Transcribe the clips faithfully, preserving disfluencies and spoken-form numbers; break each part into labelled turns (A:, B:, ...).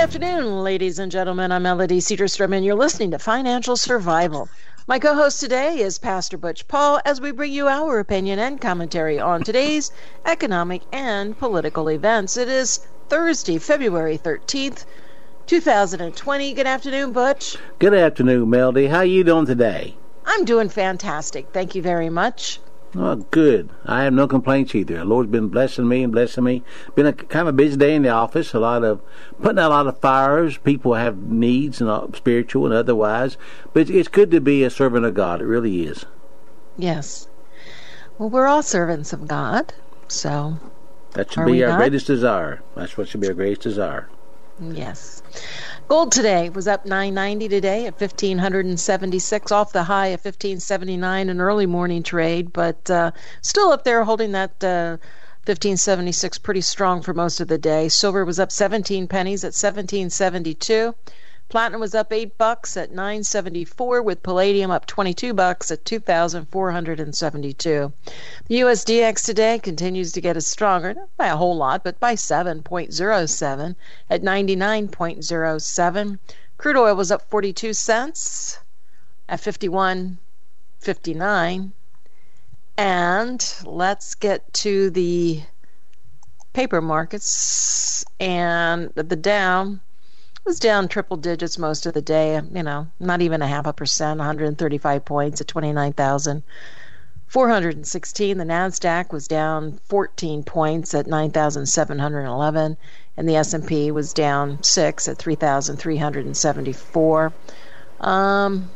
A: afternoon, ladies and gentlemen. I'm Melody Cedarstrom, and you're listening to Financial Survival. My co-host today is Pastor Butch Paul, as we bring you our opinion and commentary on today's economic and political events. It is Thursday, February thirteenth, two thousand twenty. Good afternoon, Butch.
B: Good afternoon, Melody. How you doing today?
A: I'm doing fantastic. Thank you very much.
B: Oh, good. I have no complaints either. The Lord's been blessing me and blessing me. Been a kind of a busy day in the office. A lot of putting out a lot of fires. People have needs, and all, spiritual and otherwise. But it's, it's good to be a servant of God. It really is.
A: Yes. Well, we're all servants of God, so
B: that should be our not? greatest desire. That's what should be our greatest desire.
A: Yes. Gold today was up nine ninety today at fifteen seventy-six, off the high of fifteen seventy-nine, an early morning trade, but uh, still up there holding that uh, fifteen seventy-six pretty strong for most of the day. Silver was up seventeen pennies at seventeen seventy-two. Platinum was up eight bucks at nine seventy-four, with palladium up twenty-two bucks at two thousand four hundred seventy-two. The U S D X today continues to get us stronger, not by a whole lot, but by seven point oh seven at ninety-nine point oh seven. Crude oil was up forty-two cents at fifty-one fifty-nine. And let's get to the paper markets, and the Dow was down triple digits most of the day, you know, not even a half a percent, one hundred thirty-five points at twenty-nine thousand four hundred sixteen. The NASDAQ was down fourteen points at nine thousand seven hundred eleven, and the S and P was down six at three thousand three hundred seventy-four. Um,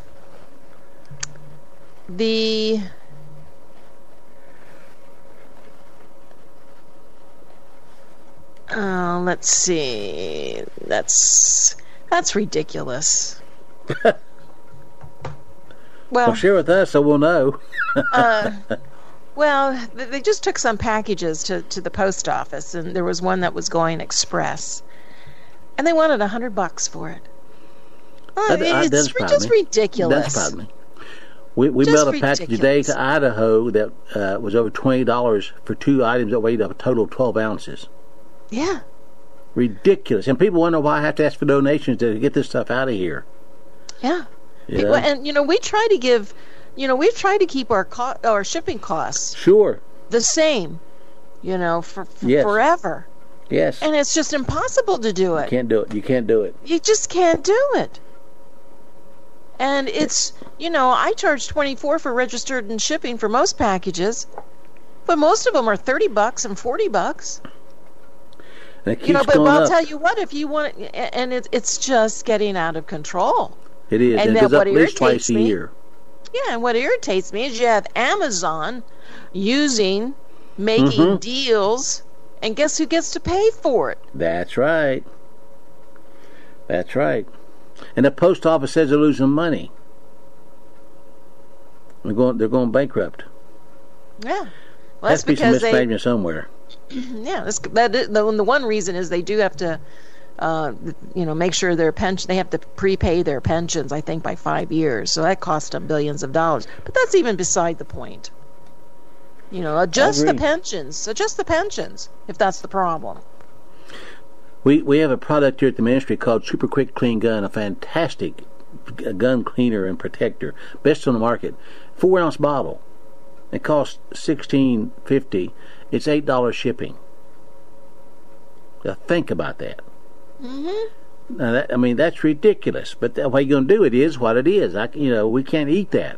A: the Uh, let's see. That's that's ridiculous.
B: well, well, share with us so we'll know.
A: uh, well, they just took some packages to, to the post office, and there was one that was going express, and they wanted a hundred bucks for it. Uh,
B: that,
A: it's just
B: me.
A: ridiculous.
B: That's me. We we mailed a package today to Idaho that uh, was over twenty dollars for two items that weighed a total of twelve ounces.
A: Yeah.
B: Ridiculous. And people wonder why I have to ask for donations to get this stuff out of here.
A: Yeah. People, and, you know, we try to give, you know, we've tried to keep our co- our shipping costs.
B: Sure.
A: The same, you know, for, for
B: yes.
A: forever.
B: Yes.
A: And it's just impossible to do it.
B: You can't do it. You can't do it.
A: You just can't do it. And it's, you know, I charge twenty-four for registered and shipping for most packages, but most of them are thirty bucks and forty bucks.
B: And it keeps
A: you know, but
B: going
A: I'll
B: up.
A: tell you what, if you want, and it, it's just getting out of control.
B: It is, and,
A: and
B: it goes up at least twice a
A: me,
B: year.
A: Yeah, and what irritates me is you have Amazon using, making
B: mm-hmm.
A: deals, and guess who gets to pay for it?
B: That's right. That's right. And the post office says they're losing money. They're going, they're going bankrupt.
A: Yeah. Well, that's
B: has to be some
A: because
B: mismanagement
A: they,
B: somewhere.
A: Yeah, that's, that is, the, the one reason is they do have to, uh, you know, make sure their pension, they have to prepay their pensions, I think, by five years. So that costs them billions of dollars. But that's even beside the point. You know, adjust the pensions. Adjust the pensions, if that's the problem.
B: We we have a product here at the ministry called Super Quick Clean Gun, a fantastic gun cleaner and protector, best on the market. Four ounce bottle. It costs sixteen fifty. It's eight dollars shipping. Now think about that.
A: Mm-hmm.
B: Now that, I mean, that's ridiculous. But the way you're going to do it is what it is. I, you know, we can't eat that.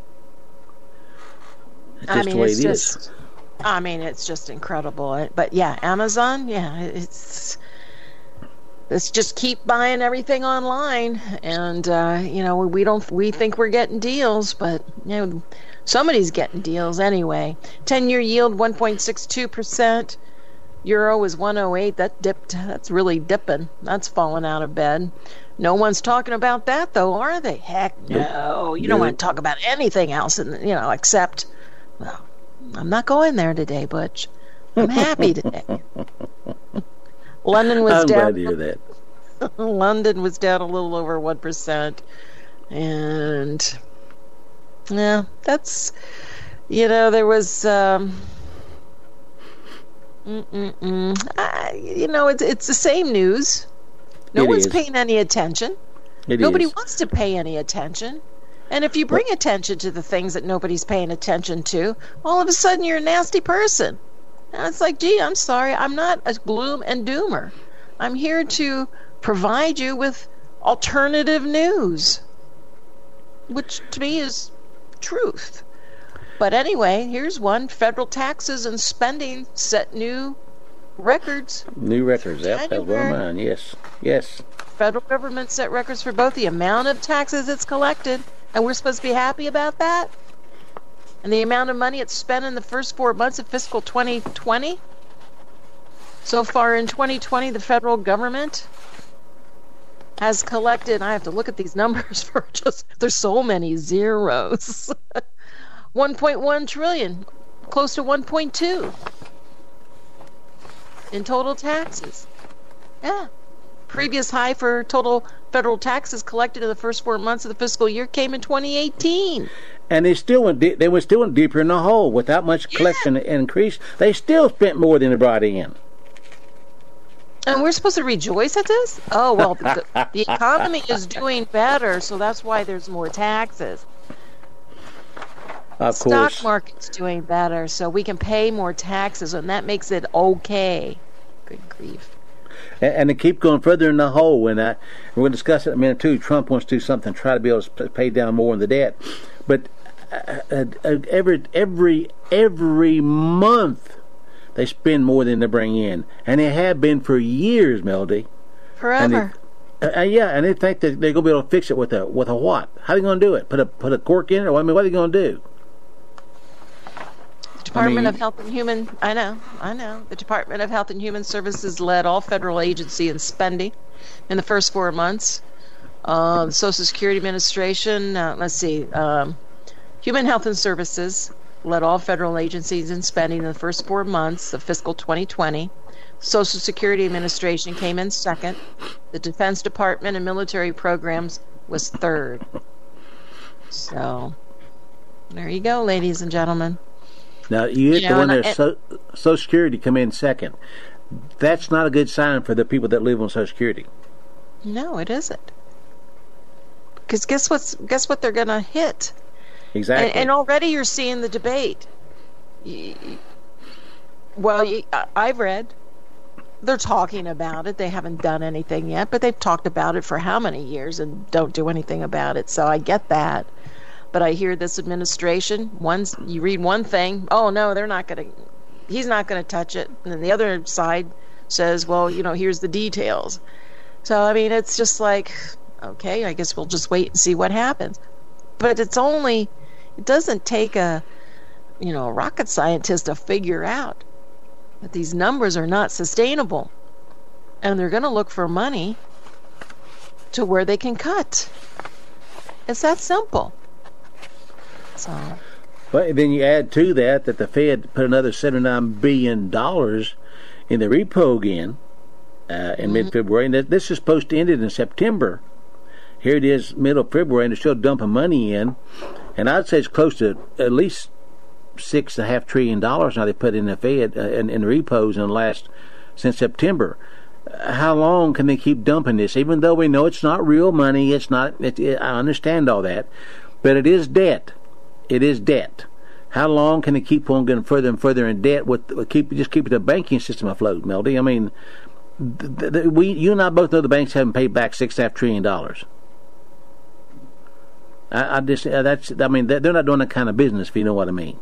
B: It's just
A: I mean,
B: the way
A: it's
B: it
A: just,
B: is.
A: I mean, it's just incredible. But yeah, Amazon, yeah, it's let's just keep buying everything online, and uh, you know, we don't we think we're getting deals, but you know, somebody's getting deals anyway. ten-year yield one point six two percent. Euro is one oh eight. That dipped. That's really dipping. That's falling out of bed. No one's talking about that, though, are they? Heck no. You don't want to talk about anything else, in the, you know, except, well, I'm not going there today, Butch. I'm happy today. London was
B: I'm
A: down.
B: glad to hear that.
A: London was down a little over one percent. And, yeah, that's, you know, there was, um, mm-mm-mm. I, you know, it's, it's the same news. No
B: It
A: one's
B: is.
A: paying any attention.
B: It
A: Nobody
B: is.
A: wants to pay any attention. And if you bring attention to the things that nobody's paying attention to, all of a sudden you're a nasty person. And it's like, gee, I'm sorry, I'm not a gloom and doomer. I'm here to provide you with alternative news, which to me is truth. But anyway, here's one. Federal taxes and spending set new records.
B: New records. Yep, that's one of mine. Yes. Yes.
A: Federal government set records for both the amount of taxes it's collected, and we're supposed to be happy about that, and the amount of money it's spent in the first four months of fiscal twenty twenty. So far in twenty twenty, the federal government has collected, I have to look at these numbers for just, there's so many zeros. one point one trillion, close to one point two in total taxes. Yeah. Previous high for total federal taxes collected in the first four months of the fiscal year came in twenty eighteen.
B: And they still went. De- they went still went deeper in the hole without much collection yeah. increase. They still spent more than they brought in.
A: And we're supposed to rejoice at this? Oh well, the, the economy is doing better, so that's why there's more taxes.
B: Of
A: Stock
B: course.
A: market's doing better, so we can pay more taxes, and that makes it okay. Good grief.
B: And to keep going further in the hole, and I, we're going to discuss it in a minute too. Trump wants to do something, try to be able to pay down more in the debt, but uh, uh, every every every month they spend more than they bring in, and they have been for years, Melody.
A: Forever.
B: And they, uh, yeah, and they think that they're going to be able to fix it with a with a what? How are they going to do it? Put a put a cork in it? Or I mean, what are they going to do?
A: Department
B: I mean,
A: of Health and Human, I know, I know. The Department of Health and Human Services led all federal agency in spending in the first four months. Uh, the Social Security Administration, uh, let's see, um, Human Health and Services led all federal agencies in spending in the first four months of fiscal twenty twenty. Social Security Administration came in second. The Defense Department and military programs was third. So, there you go, ladies and gentlemen.
B: Now, you hit
A: You
B: the
A: know,
B: one there,
A: and-
B: so, Social Security come in second. That's not a good sign for the people that live on Social Security.
A: No, it isn't. Because guess what's guess what they're going to hit,
B: Exactly.
A: and, and already you're seeing the debate. Y- y- Well, y- I- I've read they're talking about it. They haven't done anything yet, but they've talked about it for how many years and don't do anything about it. So I get that. But I hear this administration, once you read one thing, oh no, they're not going to, he's not going to touch it. And then the other side says, well, you know, here's the details. So, I mean, it's just like, okay, I guess we'll just wait and see what happens. But it's only, it doesn't take a, you know, a rocket scientist to figure out that these numbers are not sustainable. And they're going to look for money to where they can cut. It's that simple. So.
B: But then you add to that that the Fed put another seventy-nine billion dollars in the repo again uh, in mm-hmm. mid-February. And this is supposed to end it in September. Here it is, middle of February, and they're still dumping money in. And I'd say it's close to at least six and a half trillion dollars now they put in the Fed uh, in, in the repos in the last since September. Uh, how long can they keep dumping this? Even though we know it's not real money, it's not. It, it, I understand all that, but it is debt. It is debt. How long can they keep on getting further and further in debt with, with keep just keeping the banking system afloat, Melody? I mean, th- th- we you and I both know the banks haven't paid back six and a half trillion dollars. I, I just uh, that's I mean they're not doing that kind of business, if you know what I mean.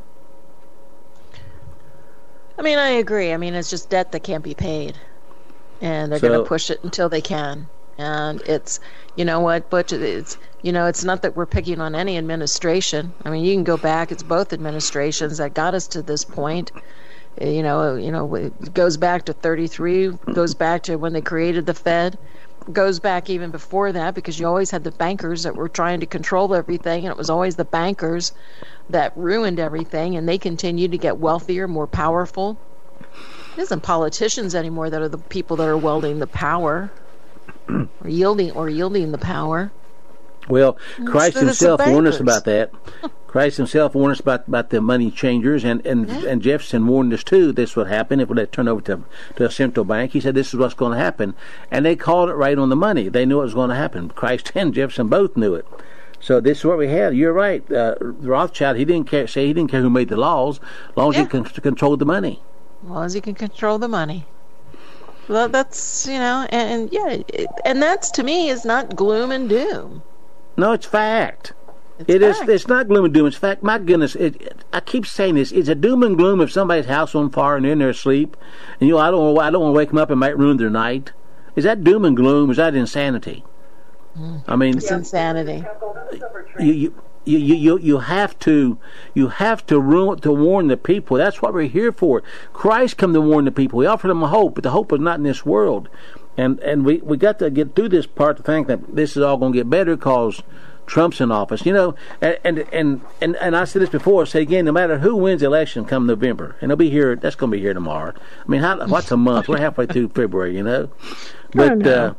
A: I mean, I agree. I mean, it's just debt that can't be paid, and they're
B: So-
A: going to push it until they can. And it's, you know what, Butch, it's, you know, it's not that we're picking on any administration. I mean, you can go back. It's both administrations that got us to this point. Uh, You know, you know, it goes back to thirty-three, goes back to when they created the Fed, goes back even before that, because you always had the bankers that were trying to control everything, and it was always the bankers that ruined everything, and they continued to get wealthier, more powerful. It isn't politicians anymore that are the people that are wielding the power, or yielding or yielding the power.
B: Well, Christ
A: So it's the
B: himself warned us
A: bankers.
B: about that. Christ himself warned us about, about the money changers, and, and, yeah. and Jefferson warned us too this would happen if they turn over to, to a central bank. He said this is what's going to happen, and they called it right on the money. They knew it was going to happen. Christ and Jefferson both knew it. So this is what we had. You're right. Uh, Rothschild, he didn't care. Say he didn't care who made the laws, as long as yeah. he can control the money.
A: As long as he can control the money. Well, that's you know, and, and yeah, it, and that's to me is not gloom and doom.
B: No, it's fact.
A: It's
B: it
A: fact.
B: is. It's not gloom and doom. It's fact. My goodness, it, it, I keep saying this. It's a doom and gloom if somebody's house on fire and they're in their sleep, and you know, I don't. I don't want to wake them up and might ruin their night. Is that doom and gloom? Is that insanity?
A: Mm.
B: I mean,
A: it's insanity.
B: You, you, you, you, you have to, you have to ruin, to warn the people. That's what we're here for. Christ come to warn the people. We offer them a hope, but the hope is not in this world. And and we we got to get through this part to think that this is all going to get better because Trump's in office, you know, and and and and, and I said this before. Say again, no matter who wins the election come November, and they'll be here. That's going to be here tomorrow. I mean, how, what's a month? We're halfway through February, you know. But
A: know.
B: uh,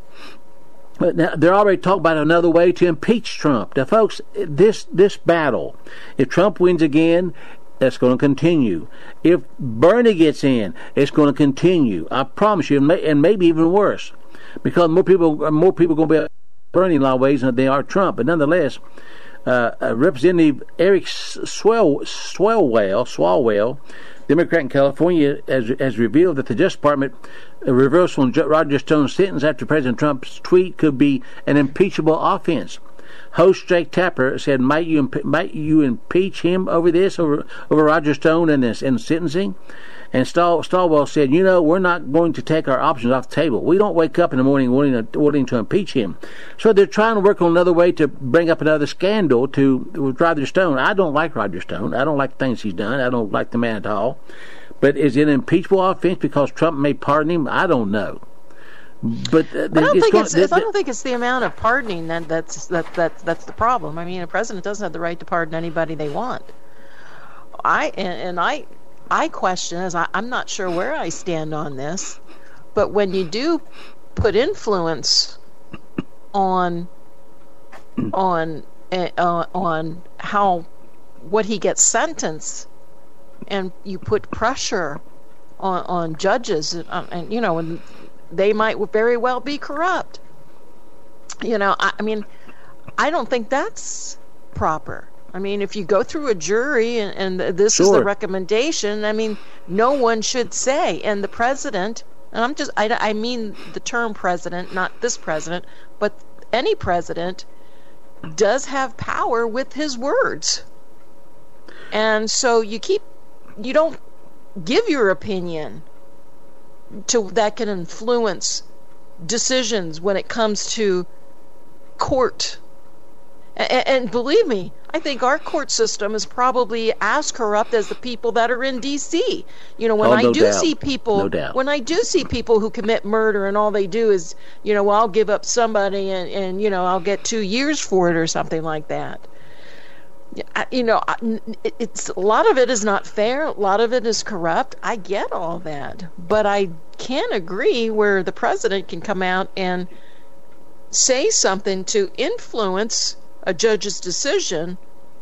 B: but now they're already talking about another way to impeach Trump. Now, folks, this this battle, if Trump wins again, that's going to continue. If Bernie gets in, it's going to continue. I promise you, and, may, and maybe even worse, because more people more people are going to be Bernie in a lot of ways than they are Trump. But nonetheless, uh, uh, Representative Eric Swell, Swalwell, Swalwell, Democrat in California, has, has revealed that the Justice Department uh, reversal on Roger Stone's sentence after President Trump's tweet could be an impeachable offense. Host Jake Tapper said, "Might you might you impeach him over this, over over Roger Stone and this and sentencing?" And Stall, Stallwell said, "You know, we're not going to take our options off the table. We don't wake up in the morning wanting to, wanting to impeach him." So they're trying to work on another way to bring up another scandal to with Roger Stone. I don't like Roger Stone. I don't like the things he's done. I don't like the man at all. But is it an impeachable offense because Trump may pardon him? I don't know. But, uh,
A: but I don't think
B: going,
A: it's. Th- I don't think it's the amount of pardoning that that's that that that's the problem. I mean, a president doesn't have the right to pardon anybody they want. I and, and I I question as I, I'm not sure where I stand on this, but when you do put influence on on uh, on how what he gets sentenced, and you put pressure on on judges, and, um, and you know and. They might very well be corrupt. You know, I, I mean, I don't think that's proper. I mean, if you go through a jury and, and this sure. is the recommendation, I mean, no one should say. And the president, and I'm just, I, I mean the term president, not this president, but any president does have power with his words. And so you keep, you don't give your opinion to that can influence decisions when it comes to court. And, and believe me, I think our court system is probably as corrupt as the people that are in D C. You know, when
B: oh,
A: I
B: no
A: do
B: doubt.
A: see people,
B: no doubt.
A: when I do see people who commit murder and all they do is, you know, well, I'll give up somebody and, and you know, I'll get two years for it or something like that. You know, it's a lot of it is not fair. A lot of it is corrupt. I get all that, but I can't agree where the president can come out and say something to influence a judge's decision,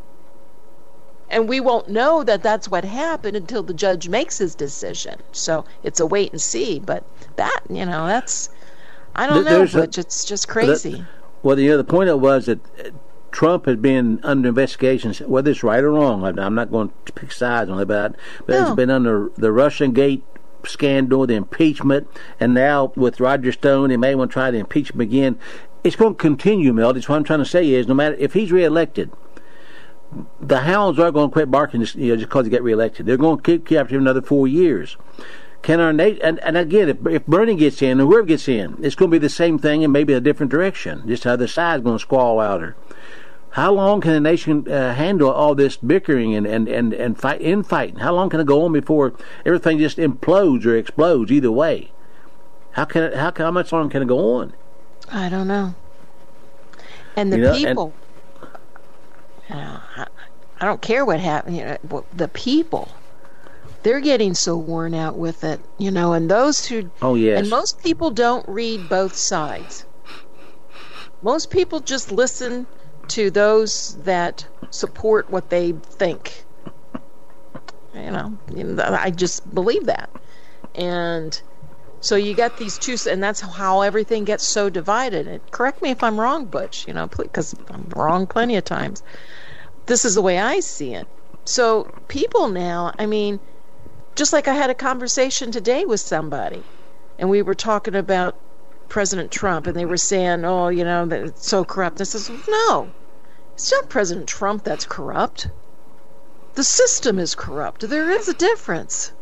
A: and we won't know that that's what happened until the judge makes his decision. So it's a wait and see. But that, you know, that's I don't There's know, Butch. A, it's just crazy.
B: That, well, the other point of was that Trump has been under investigation, whether it's right or wrong. I'm not going to pick sides on it, but, but no. It's been under the Russian Gate scandal, the impeachment, and now with Roger Stone, they may want to try to impeach him again. It's going to continue, Mel. That's what I'm trying to say is, no matter if he's reelected, the hounds are going to quit barking just, you know, just because he got reelected. They're going to keep, keep after him another four years. Can our nation, and, and again, if, if Bernie gets in, or whoever gets in, it's going to be the same thing and maybe a different direction. Just how the side's going to squall louder. How long can a nation uh, handle all this bickering and, and, and, and fight, infighting? How long can it go on before everything just implodes or explodes either way? How can it, how, how much longer can it go on?
A: I don't know. And the you know, people, and, you know, I, I don't care what happened. You know, the people, they're getting so worn out with it. You know, and those who,
B: oh yes,
A: and most people don't read both sides. Most people just listen to those that support what they think. You know, I just believe that. And so you got these two, and that's how everything gets so divided. And correct me if I'm wrong, Butch, you know, because I'm wrong plenty of times. This is the way I see it. So people now, I mean, just like I had a conversation today with somebody, and we were talking about President Trump, and they were saying, oh, you know, that it's so corrupt. I says, no, it's not President Trump that's corrupt. The system is corrupt. There is a difference.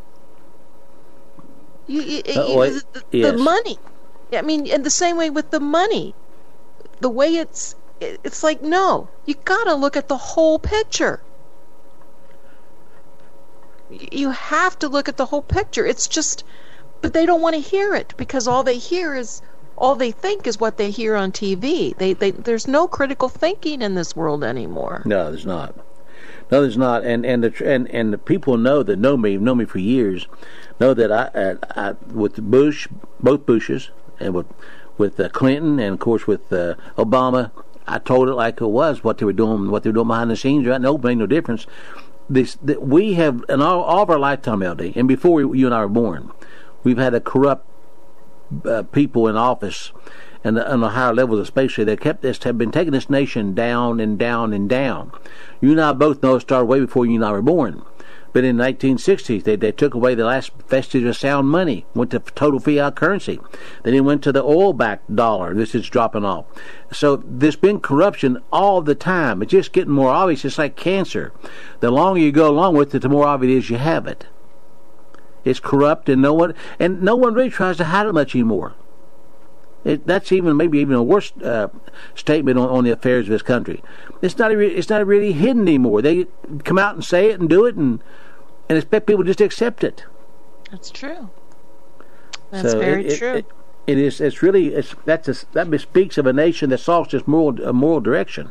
A: You, you,
B: uh, wait,
A: the,
B: yes.
A: the money. I mean, in the same way with the money, the way it's, it's like, no, you got to look at the whole picture. You have to look at the whole picture. It's just, but they don't want to hear it because all they hear is, all they think is what they hear on T V. They, they, there's no critical thinking in this world anymore.
B: No, there's not. No, there's not. And and the and, and the people know that know me, know me for years, know that I, I, I with Bush, both Bushes, and with with uh, Clinton, and of course with uh, Obama, I told it like it was, what they were doing, what they were doing behind the scenes. Right? No, made no difference. This that we have in all, all of our lifetime, L D, and before we, you and I were born, we've had a corrupt uh, people in office, and on the higher levels especially, that kept this, have been taking this nation down and down and down. You and I both know it started way before you and I were born. But in the nineteen sixties, they, they took away the last vestige of sound money, went to total fiat currency. Then it went to the oil-backed dollar. This is dropping off. So there's been corruption all the time. It's just getting more obvious. It's like cancer. The longer you go along with it, the more obvious it is you have it. It's corrupt, and no one and no one really tries to hide it much anymore. It, that's even maybe even a worse uh, statement on, on the affairs of this country. It's not re- it's not really hidden anymore. They come out and say it and do it, and and expect people just to accept it.
A: That's true. That's
B: so
A: very
B: it,
A: true.
B: It, it, it is. It's really. It's that's a, that bespeaks of a nation that's lost its moral uh, moral direction.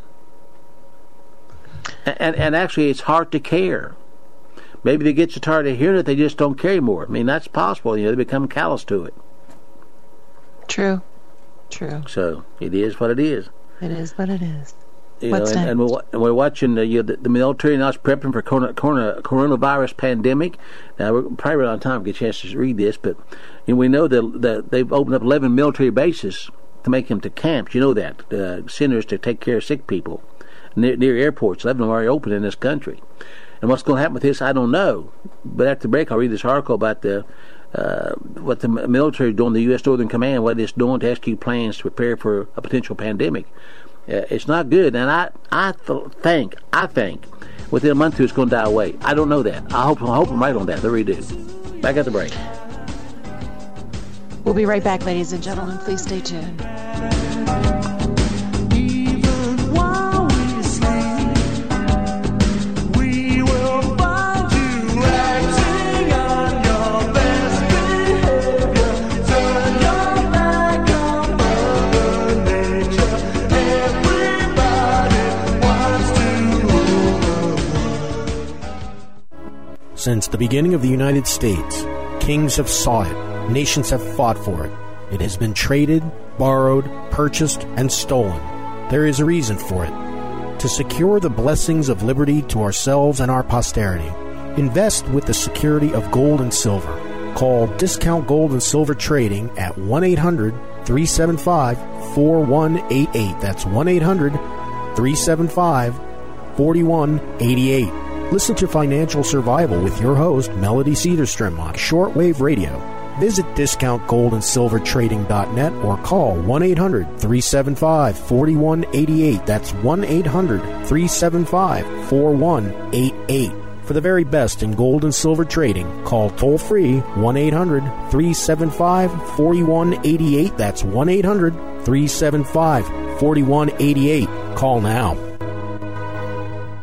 B: And, and and actually, it's hard to care. Maybe they get so tired of hearing it, they just don't care anymore. I mean, that's possible. You know, they become callous to it.
A: True. True.
B: So it is what it is.
A: It is what it is.
B: You
A: What's
B: know, and, and, we're, and we're watching the, you know, the, the military now is prepping for corona, corona, coronavirus pandemic. Now we're probably running out of time to get a chance to read this, but you know, we know that, that they've opened up eleven military bases to make them to camps. You know that uh, centers to take care of sick people near, near airports. Eleven of them are already open in this country. And what's going to happen with this, I don't know. But after the break, I'll read this article about the uh, what the military is doing, the U S Northern Command, what it's doing to execute plans to prepare for a potential pandemic. Uh, it's not good, and I I th- think I think within a month or two it's going to die away. I don't know that. I hope I hope I'm right on that. I really do. Back at the break.
A: We'll be right back, ladies and gentlemen. Please stay tuned.
C: Since the beginning of the United States, kings have sought it, nations have fought for it. It has been traded, borrowed, purchased, and stolen. There is a reason for it. To secure the blessings of liberty to ourselves and our posterity, invest with the security of gold and silver. Call Discount Gold and Silver Trading at one eight hundred, three seven five, four one eight eight. That's one eight hundred, three seven five, four one eight eight. Listen to Financial Survival with your host, Melody Cedarstrom, on shortwave radio. Visit discount gold and silver trading dot net or call one eight hundred, three seven five, four one eight eight. That's one eight hundred, three seven five, four one eight eight. For the very best in gold and silver trading, call toll-free one eight hundred, three seven five, four one eight eight. That's one eight hundred, three seven five, four one eight eight. Call now.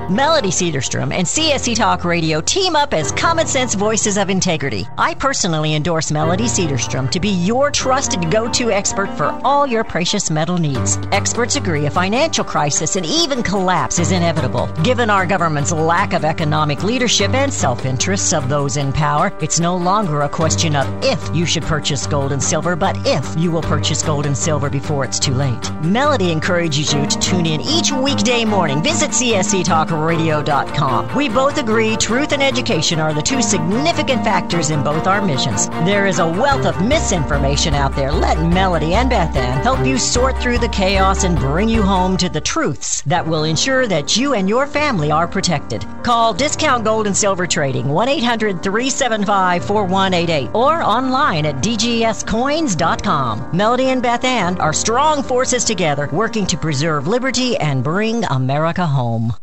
D: Melody Cedarstrom and C S E Talk Radio team up as common sense voices of integrity. I personally endorse Melody Cedarstrom to be your trusted go-to expert for all your precious metal needs. Experts agree a financial crisis and even collapse is inevitable. Given our government's lack of economic leadership and self-interests of those in power, it's no longer a question of if you should purchase gold and silver, but if you will purchase gold and silver before it's too late. Melody encourages you to tune in each weekday morning. Visit C S E Talk radio dot com. We both agree truth and education are the two significant factors in both our missions. There is a wealth of misinformation out there. Let Melody and Beth Ann help you sort through the chaos and bring you home to the truths that will ensure that you and your family are protected. Call Discount Gold and Silver Trading, one eight hundred three seven five four one eight eight, or online at d g s coins dot com. Melody and Beth Ann are strong forces together, working to preserve liberty and bring America home.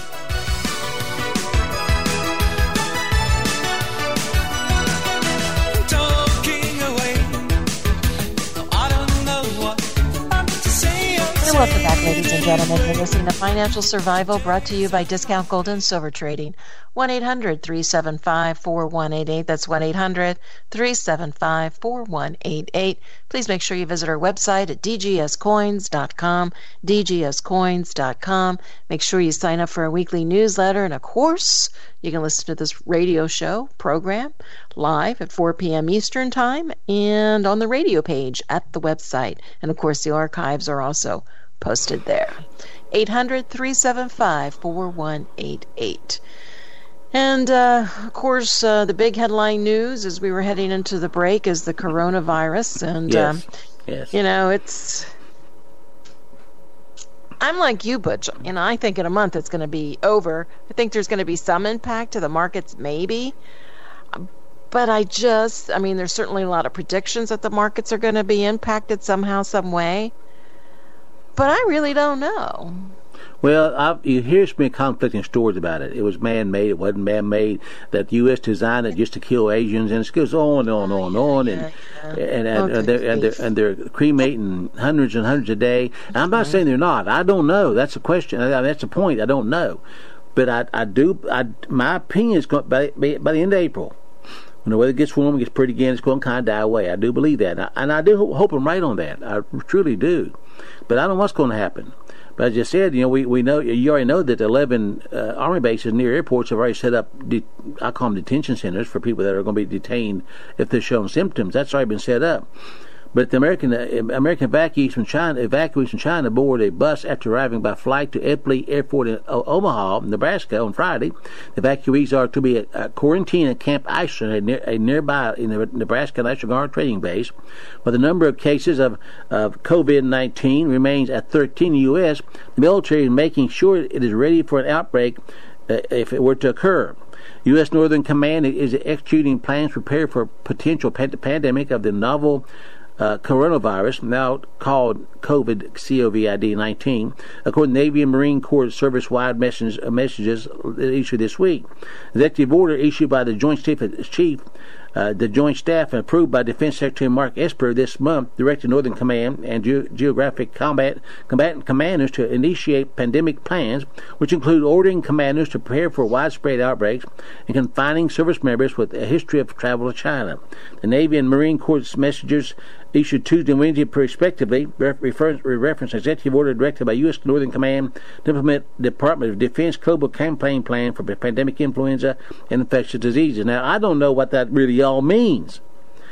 A: Welcome back, ladies and gentlemen. You're listening to Financial Survival, brought to you by Discount Gold and Silver Trading. one eight hundred three seven five four one eight eight. That's one eight hundred three seven five four one eight eight. Please make sure you visit our website at d g s coins dot com, d g s coins dot com. Make sure you sign up for our weekly newsletter, and of course, you can listen to this radio show program live at four p.m. Eastern Time and on the radio page at the website. And of course, the archives are also posted there. eight hundred three seven five four one eight eight. And, uh, of course, uh, the big headline news as we were heading into the break is the coronavirus. And,
B: yes.
A: um,
B: yes.
A: you know, it's... I'm like you, Butch. You know, I think in a month it's going to be over. I think there's going to be some impact to the markets, maybe. But I just, I mean, there's certainly a lot of predictions that the markets are going to be impacted somehow, some way. But I really don't know.
B: Well, I've, you hear so many conflicting stories about it. It was man-made. It wasn't man-made. That the U S designed it just to kill Asians, and it goes on and on and on and on. And
A: yeah, yeah.
B: and and, and, they're, and, they're, and they're cremating hundreds and hundreds a day. And I'm not saying they're not. I don't know. That's a question. I mean, that's the point. I don't know. But I, I do. I, my opinion is going by by the end of April, when the weather gets warm, it gets pretty again, it's going to kind of die away. I do believe that, and I, and I do hope I'm right on that. I truly do. But I don't know what's going to happen. But as you said, you know, we, we know, you already know that eleven uh, Army bases near airports have already set up, de- I call them detention centers for people that are going to be detained if they're showing symptoms. That's already been set up. But the American uh, American evacuees from China, evacuees from China board a bus after arriving by flight to Eppley Airport in o- Omaha, Nebraska on Friday. The evacuees are to be at, uh, quarantined at Camp Ishland, a, near, a nearby in the Nebraska National Guard training base. But the number of cases of, of COVID nineteen remains at thirteen in the U S, the military is making sure it is ready for an outbreak uh, if it were to occur. U S Northern Command is executing plans to prepare for potential pand- pandemic of the novel Uh, coronavirus, now called COVID nineteen, according to Navy and Marine Corps service-wide messages, uh, messages issued this week. Executive order issued by the Joint Chief, Chief uh, the Joint Staff, and approved by Defense Secretary Mark Esper this month, directed Northern Command and Ge- Geographic Combat Combatant Commanders to initiate pandemic plans, which include ordering commanders to prepare for widespread outbreaks and confining service members with a history of travel to China. The Navy and Marine Corps messengers issued Tuesday and Wednesday, respectively, refer, reference executive order directed by U S Northern Command to implement the Department of Defense Global Campaign Plan for pandemic influenza and infectious diseases. Now, I don't know what that really all means,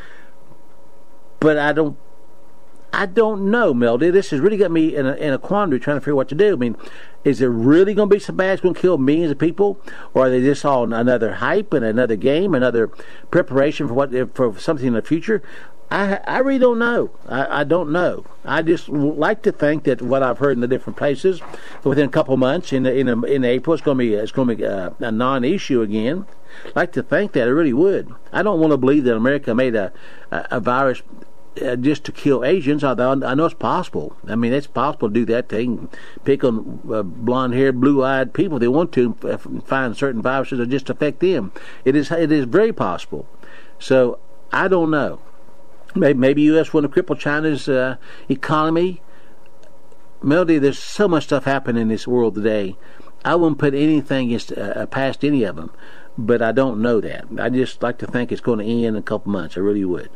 B: but I don't, I don't know, Melody. This has really got me in a, in a quandary trying to figure out what to do. I mean, is there really going to be some bad that's going to kill millions of people, or are they just all another hype and another game, another preparation for what for something in the future? I, I really don't know. I, I don't know. I just like to think that what I've heard in the different places, within a couple of months, in in in April, it's going to be it's going to be a, a non-issue again. I like to think that I really would. I don't want to believe that America made a a, a virus uh, just to kill Asians. Although I know it's possible. I mean, it's possible to do that. They can pick on uh, blonde-haired, blue-eyed people they want to, and find certain viruses that just affect them. It is it is very possible. So I don't know. Maybe, maybe U S want to cripple China's uh, economy. Melody, there's so much stuff happening in this world today. I wouldn't put anything against, uh, past any of them, but I don't know that. I just like to think it's going to end in a couple months. I really would.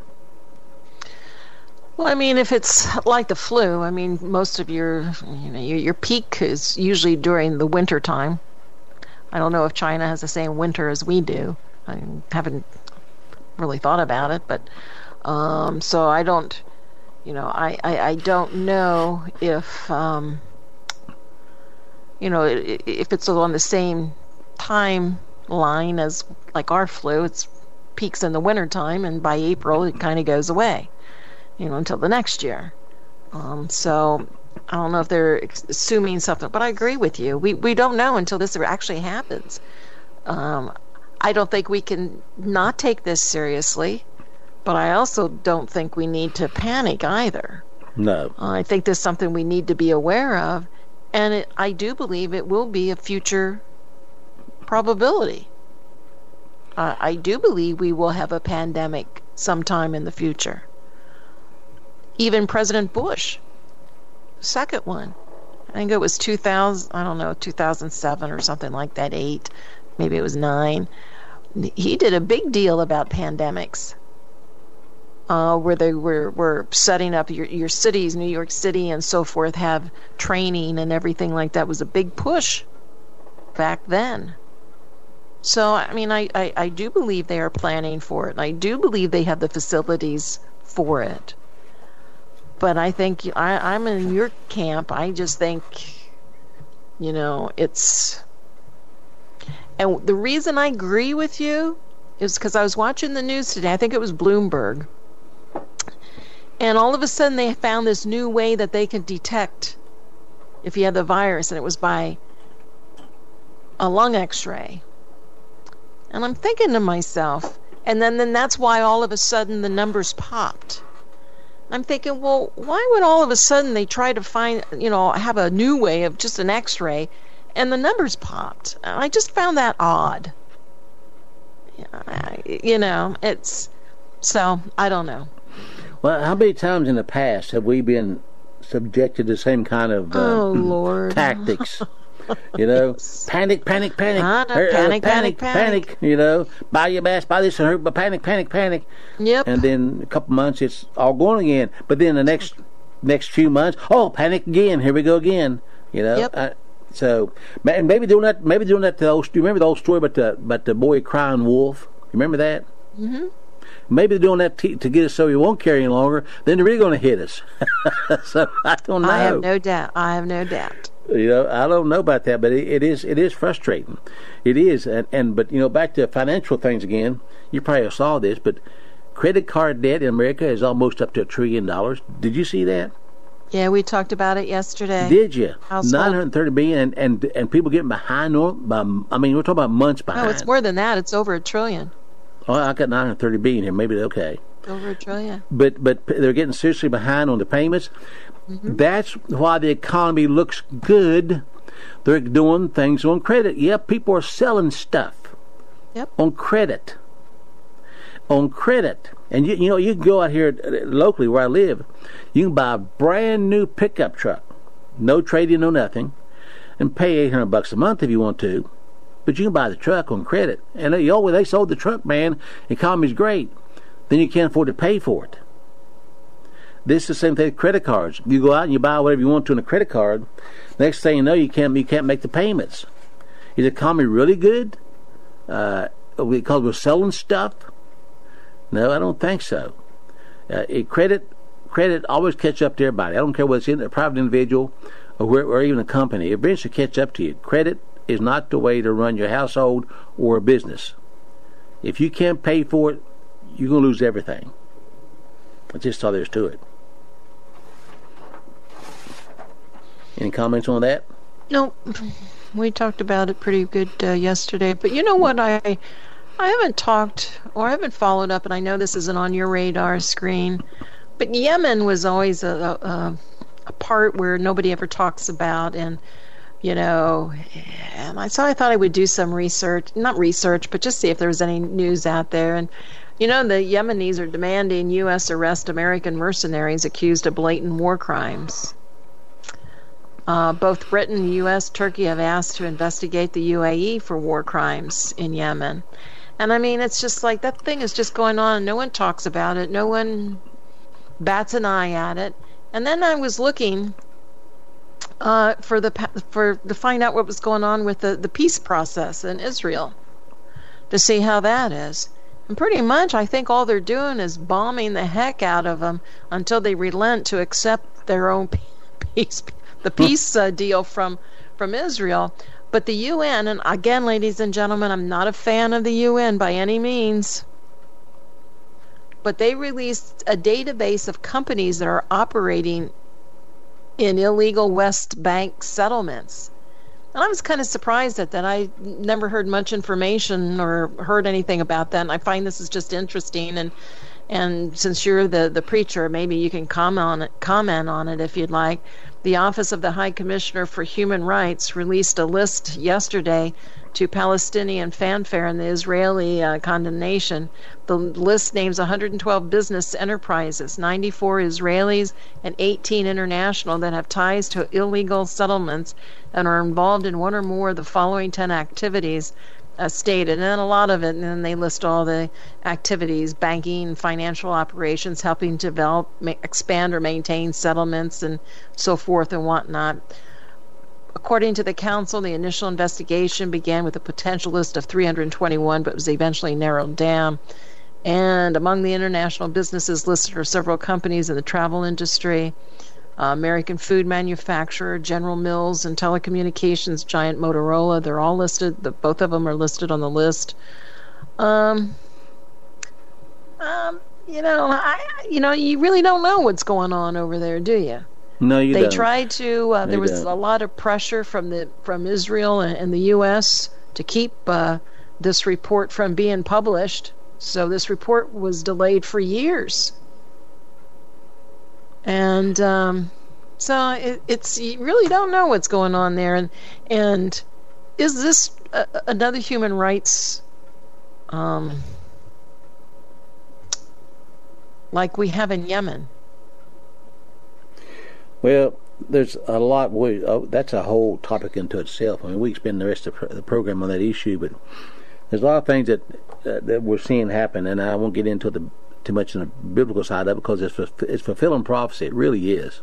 A: Well, I mean, if it's like the flu, I mean, most of your, you know, your, your peak is usually during the winter time. I don't know if China has the same winter as we do. I haven't really thought about it, but um, so I don't, you know, I, I, I don't know if, um, you know, if it's on the same timeline as like our flu. It's peaks in the winter time, and by April it kind of goes away, you know, until the next year. Um, so I don't know if they're assuming something, but I agree with you. We we don't know until this actually happens. Um, I don't think we can not take this seriously, but I also don't think we need to panic either.
B: No.
A: Uh, I think there's something we need to be aware of, and it, I do believe it will be a future probability. Uh, I do believe we will have a pandemic sometime in the future. Even President Bush, second one, I think it was two thousand, I don't know, two thousand seven or something like that, eight, maybe it was nine. He did a big deal about pandemics, uh, where they were, were setting up your, your cities, New York City and so forth, have training and everything like that. It was a big push back then. So, I mean, I, I, I do believe they are planning for it. I do believe they have the facilities for it. But I think I, I'm in your camp. I just think, you know, it's... And the reason I agree with you is because I was watching the news today. I think it was Bloomberg. And all of a sudden they found this new way that they can detect if you had the virus, and it was by a lung x-ray. And I'm thinking to myself, and then, then that's why all of a sudden the numbers popped. I'm thinking, well, why would all of a sudden they try to find, you know, have a new way of just an x-ray, and the numbers popped? I just found that odd. You know, it's, so, I don't know.
B: Well, how many times in the past have we been subjected to the same kind of uh,
A: oh, Lord.
B: tactics? You know, panic, panic, panic,
A: I know,
B: er,
A: panic,
B: uh, panic,
A: panic, panic,
B: panic. You know, buy your mask, buy this and hurt, but panic, panic, panic.
A: Yep.
B: And then a couple months, it's all going again. But then the next next few months, oh, panic again. Here we go again. You know.
A: Yep.
B: Uh, so and maybe doing that. Maybe doing that to those. Do you remember the old story about the about the boy crying wolf? You remember that?
A: Mm-hmm.
B: Maybe they're doing that to, to get us so we won't carry any longer. Then they're really going to hit us. So I don't know.
A: I have no doubt. I have no doubt.
B: You know, I don't know about that, but it, it is it is frustrating. It is, and, and but you know, back to financial things again. You probably saw this, but credit card debt in America is almost up to a trillion dollars. Did you see that?
A: Yeah, we talked about it yesterday.
B: Did you?
A: Household.
B: nine hundred thirty billion, and, and and people getting behind on. By, I mean, we're talking about months behind.
A: No, it's more than that. It's over a trillion.
B: Oh, I got nine hundred thirty billion here. Maybe okay.
A: Over a trillion.
B: But but they're getting seriously behind on the payments. Mm-hmm. That's why the economy looks good. They're doing things on credit. Yep, people are selling stuff.
A: Yep.
B: On credit. On credit. And you, you know, you can go out here locally where I live. You can buy a brand new pickup truck, no trade-in, no nothing, and pay eight hundred bucks a month if you want to. But you can buy the truck on credit. And they, oh, they sold the truck, man. The economy's great. Then you can't afford to pay for it. This is the same thing with credit cards. You go out and you buy whatever you want to on a credit card. Next thing you know, you can't you can't make the payments. Is the economy really good? Uh, because we're selling stuff? No, I don't think so. Uh, it, credit credit always catch up to everybody. I don't care whether it's in a private individual or, where, or even a company. It eventually catch up to you. Credit is not the way to run your household or a business. If you can't pay for it, you're going to lose everything. That's just all there is to it. Any comments on that?
A: No, we talked about it pretty good uh, yesterday. But you know what? I I haven't talked or I haven't followed up, and I know this isn't on your radar screen, but Yemen was always a, a, a part where nobody ever talks about, and you know, and I so I thought I would do some research, not research, but just see if there was any news out there. And you know, the Yemenis are demanding U S arrest American mercenaries accused of blatant war crimes. Uh, both Britain, the U S, Turkey have asked to investigate the U A E for war crimes in Yemen. And I mean, it's just like that thing is just going on and no one talks about it. No one bats an eye at it. And then I was looking uh, for the for to find out what was going on with the, the peace process in Israel, to see how that is. And pretty much, I think all they're doing is bombing the heck out of them until they relent to accept their own peace, the peace uh, deal from from Israel. But the U N, and again, ladies and gentlemen, I'm not a fan of the U N by any means, but they released a database of companies that are operating in illegal West Bank settlements. And I was kind of surprised at that. I never heard much information or heard anything about that. And I find this is just interesting. And and since you're the, the preacher, maybe you can comment on it, comment on it if you'd like. The Office of the High Commissioner for Human Rights released a list yesterday to Palestinian fanfare and the Israeli uh, condemnation. The list names one hundred twelve business enterprises, ninety-four Israelis and eighteen international that have ties to illegal settlements and are involved in one or more of the following ten activities uh, stated. And then a lot of it, and then they list all the activities: banking, financial operations, helping develop, ma- expand or maintain settlements, and so forth and whatnot. According to the council, the initial investigation began with a potential list of three hundred twenty-one, but was eventually narrowed down. And among the international businesses listed are several companies in the travel industry, uh, American food manufacturer, General Mills, and telecommunications giant Motorola. They're all listed. The, both of them are listed on the list. Um, um, you know, I, you know, you really don't know what's going on over there, do you?
B: No, you
A: they
B: don't.
A: tried to. Uh,
B: No,
A: there
B: you
A: was
B: don't.
A: a lot of pressure from the from Israel and, and the U S to keep uh, this report from being published. So this report was delayed for years, and um, so it, it's you really don't know what's going on there. And and is this uh, another human rights um, like we have in Yemen?
B: Well, there's a lot. We, oh, that's a whole topic into itself. I mean, we can spend the rest of the program on that issue, but there's a lot of things that uh, that we're seeing happen, and I won't get into the too much in the biblical side of it because it's it's fulfilling prophecy. It really is.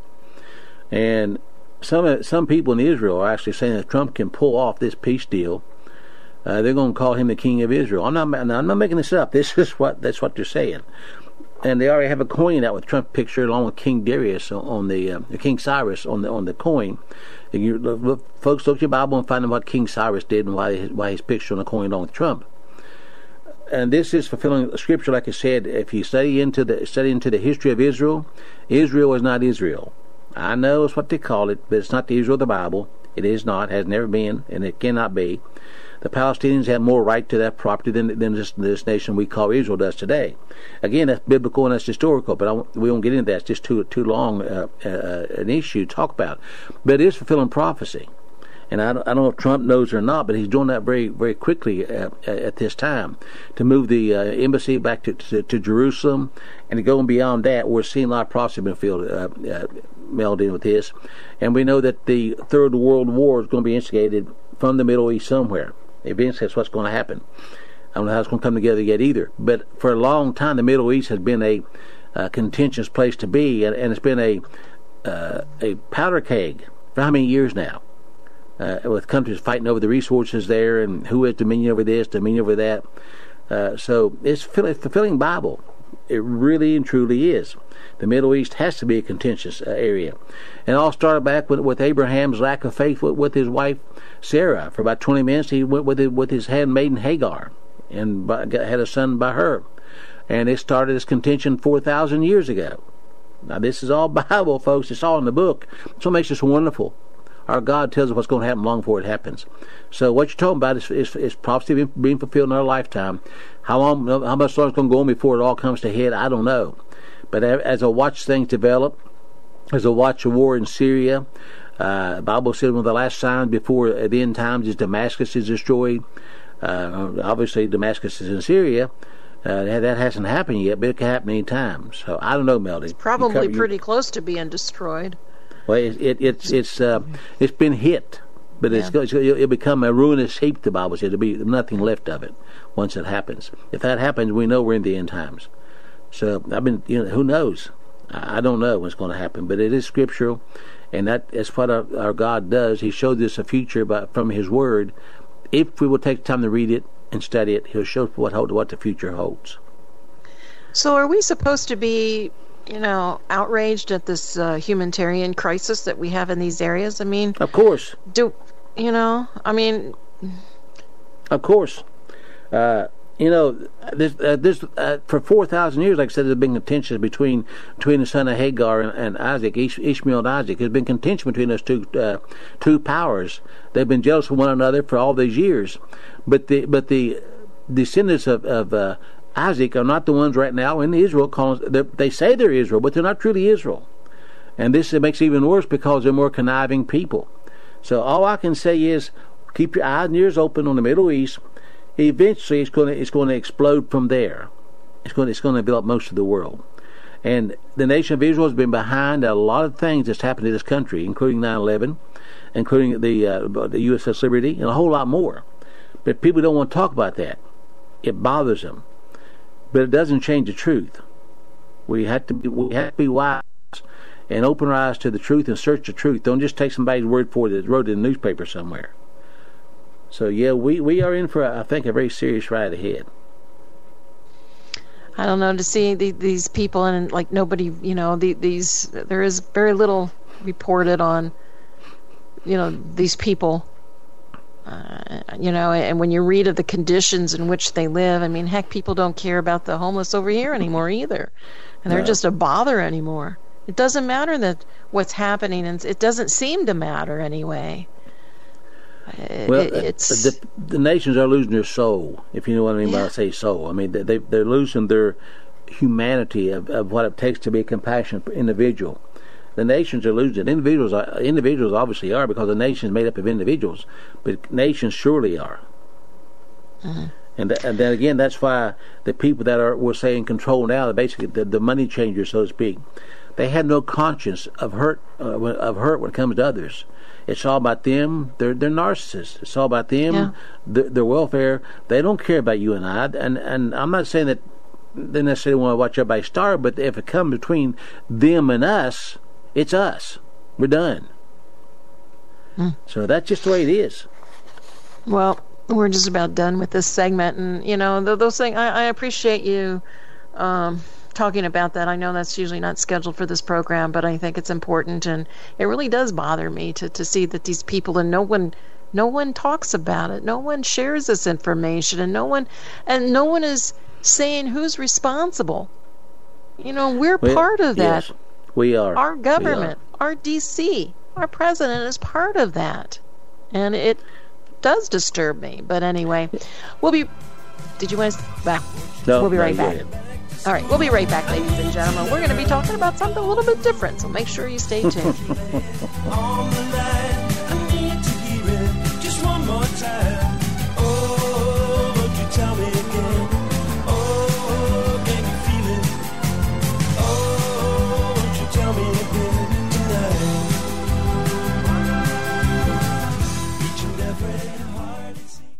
B: And some some people in Israel are actually saying that Trump can pull off this peace deal. Uh, they're going to call him the King of Israel. I'm not. I'm not making this up. This is what that's what they're saying. And they already have a coin out with Trump picture along with King Darius on the uh, King Cyrus on the on the coin. And you look, folks, look at your Bible and find out what King Cyrus did and why his, why his picture on the coin along with Trump. And this is fulfilling Scripture, like I said. If you study into the study into the history of Israel, Israel is not Israel. I know it's what they call it, but it's not the Israel of the Bible. It is not, has never been, and it cannot be. The Palestinians have more right to that property than, than this, this nation we call Israel does today. Again, that's biblical and that's historical, but I won't, we won't get into that. It's just too too long uh, uh, an issue to talk about. But it is fulfilling prophecy. And I don't, I don't know if Trump knows or not, but he's doing that very very quickly uh, at this time to move the uh, embassy back to, to, to Jerusalem. And to go beyond that, we're seeing a lot of prophecy being filled, uh, uh, melded in with this. And we know that the Third World War is going to be instigated from the Middle East somewhere. Eventually, that's what's going to happen. I don't know how it's going to come together yet either. But for a long time, the Middle East has been a uh, contentious place to be, and, and it's been a uh, a powder keg for how many years now? Uh, with countries fighting over the resources there, and who has dominion over this, dominion over that. Uh, so it's fulfilling Bible. It really and truly is. The Middle East has to be a contentious uh, area. And it all started back with, with Abraham's lack of faith with, with his wife Sarah. For about twenty minutes, he went with his, with his handmaiden Hagar and by, got, had a son by her. And it started this contention four thousand years ago. Now, this is all Bible, folks. It's all in the book. That's what makes this wonderful. Our God tells us what's going to happen long before it happens. So what you're talking about is, is, is prophecy being fulfilled in our lifetime. How long, how much longer it's going to go on before it all comes to head, I don't know. But as I watch things develop, as I watch a war in Syria, uh, the Bible said one of the last signs before the end times is Damascus is destroyed. Uh, obviously, Damascus is in Syria. Uh, that hasn't happened yet, but it can happen any time. So I don't know, Melody.
A: It's probably pretty close to being destroyed.
B: Well, it, it, it's it's uh, it's been hit, but it's, yeah. it's it'll become a ruinous heap. The Bible says there'll be nothing left of it once it happens. If that happens, we know we're in the end times. So I've been, you know, who knows? I, I don't know what's going to happen, but it is scriptural, and that is what our, our God does. He showed us a future by, from His Word. If we will take the time to read it and study it, He'll show us what what the future holds.
A: So, are we supposed to be, you know, outraged at this uh, humanitarian crisis that we have in these areas? I mean,
B: of course.
A: Do you know? I mean,
B: of course. Uh, you know, this, uh, this uh, for four thousand years, like I said, there's been contention between between the son of Hagar and, and Isaac, Ish, Ishmael and Isaac. There's been contention between those two uh, two powers. They've been jealous of one another for all these years, but the but the descendants of of uh, Isaac are not the ones right now in Israel. Calling, they say they're Israel, but they're not truly Israel. And this makes it even worse because they're more conniving people. So all I can say is keep your eyes and ears open on the Middle East. Eventually, it's going to it's going to explode from there. It's going to, it's going to envelop most of the world. And the nation of Israel has been behind a lot of things that's happened to this country, including nine eleven, including the uh, the U S S Liberty, and a whole lot more. But people don't want to talk about that. It bothers them. But it doesn't change the truth. We have to be, we have to be wise and open our eyes to the truth and search the truth. Don't just take somebody's word for it that's wrote in the newspaper somewhere. So yeah, we, we are in for, I think, a very serious ride ahead.
A: I don't know, to see the, these people and like nobody, you know, the, these there is very little reported on, you know, these people. Uh, you know, and when you read of the conditions in which they live, I mean, heck, people don't care about the homeless over here anymore either. And they're no. just a bother anymore. It doesn't matter that what's happening, and it doesn't seem to matter anyway.
B: Well,
A: it, it's
B: the, the nations are losing their soul, if you know what I mean yeah. by I say soul. I mean, they, they're losing their humanity of, of what it takes to be a compassionate individual. The nations are losing it. Individuals, are, individuals obviously are, because the nation is made up of individuals, but nations surely are. Mm-hmm. And, th- and then again, that's why the people that are we're saying control now, basically the, the money changers, so to speak, they have no conscience of hurt uh, of hurt when it comes to others. It's all about them. They're they're narcissists. It's all about them, yeah. their, their welfare. They don't care about you and I. And and I'm not saying that they necessarily want to watch everybody starve, but if it comes between them and us, it's us. We're done. Hmm. So that's just the way it is.
A: Well, we're just about done with this segment, and you know, those things. I, I appreciate you um, talking about that. I know that's usually not scheduled for this program, but I think it's important, and it really does bother me to, to see that these people, and no one, no one talks about it. No one shares this information, and no one, and no one is saying who's responsible. You know, we're well, part of that.
B: Yes. We are.
A: Our government, are. our D C, our president is part of that. And it does disturb me. But anyway, we'll be... Did you want to... Back?
B: No,
A: we'll be right
B: no,
A: back. All right, we'll be right back, ladies and gentlemen. We're going to be talking about something a little bit different, so make sure you stay tuned.
E: On the line, I need to hear it just one more time. Oh, won't you tell me again? Oh, can you feel it? Oh, won't you tell me again tonight? Reaching every heart it seems.